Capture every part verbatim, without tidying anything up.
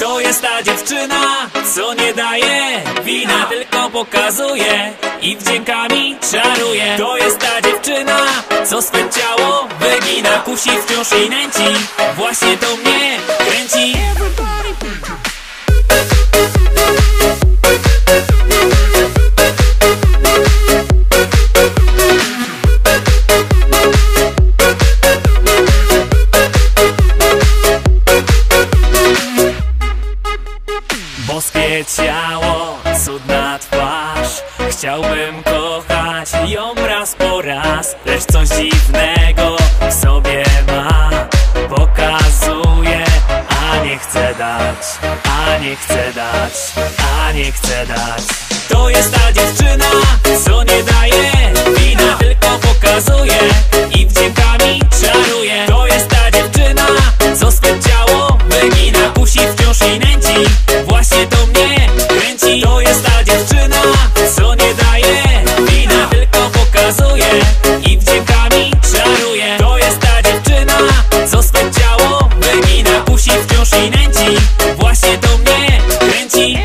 To jest ta dziewczyna, co nie daje wina, tylko pokazuje i wdziękami czaruje. To jest ta dziewczyna, co swe ciało wygina, kusi wciąż i nęci, właśnie to mnie kręci. Boskie ciało, cudna twarz, chciałbym kochać ją raz po raz. Lecz coś dziwnego w sobie ma, pokazuje, a nie chce dać, a nie chce dać, a nie chce dać. To jest ta dziewczyna, co nie daje wina, tylko pokazuje i wdziękami czaruje. To jest ta dziewczyna, co swe ciało wygina, kusi wciąż i nęci, właśnie to mnie kręci. To jest ta dziewczyna, co nie daje wina, tylko pokazuje i wdziękami czaruje. To jest ta dziewczyna, co swe ciało wygina, kusi wciąż i nęci, właśnie to mnie kręci.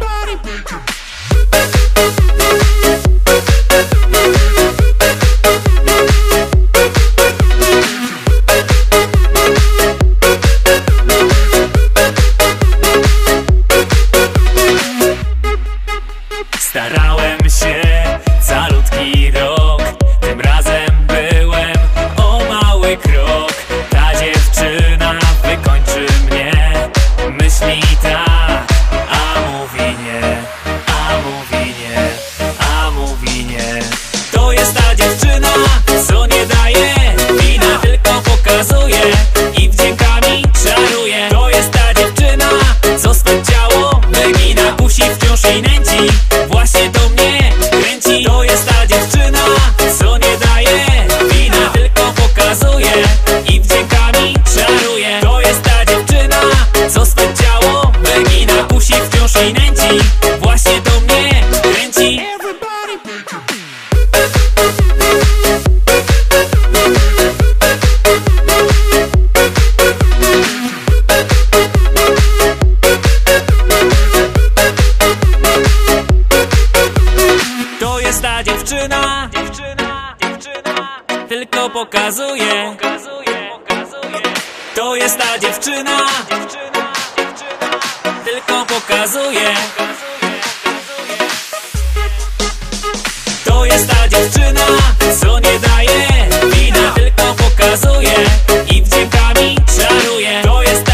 Starałem się calutki rok, tym razem byłem o mały krok. Ta dziewczyna wykończy mnie, myśli tak, a mówi nie, a mówi nie, a mówi nie. To jest ta dziewczyna, co nie daje wina, tylko pokazuje i wdziękami czaruje. To jest ta dziewczyna, co swe ciało wygina, kusi wciąż i nęci, właśnie to mnie kręci. To jest ta dziewczyna, co nie daje wina, tylko pokazuje i wdziękami czaruje. To jest ta dziewczyna, co swe ciało wygina, kusi wciąż i nęci, właśnie to mnie kręci. To jest ta dziewczyna, dziewczyna, dziewczyna, tylko pokazuje. To jest ta dziewczyna, dziewczyna, dziewczyna, tylko pokazuje. To jest ta dziewczyna, co nie daje wina, tylko pokazuje i wdziękami czaruje. To jest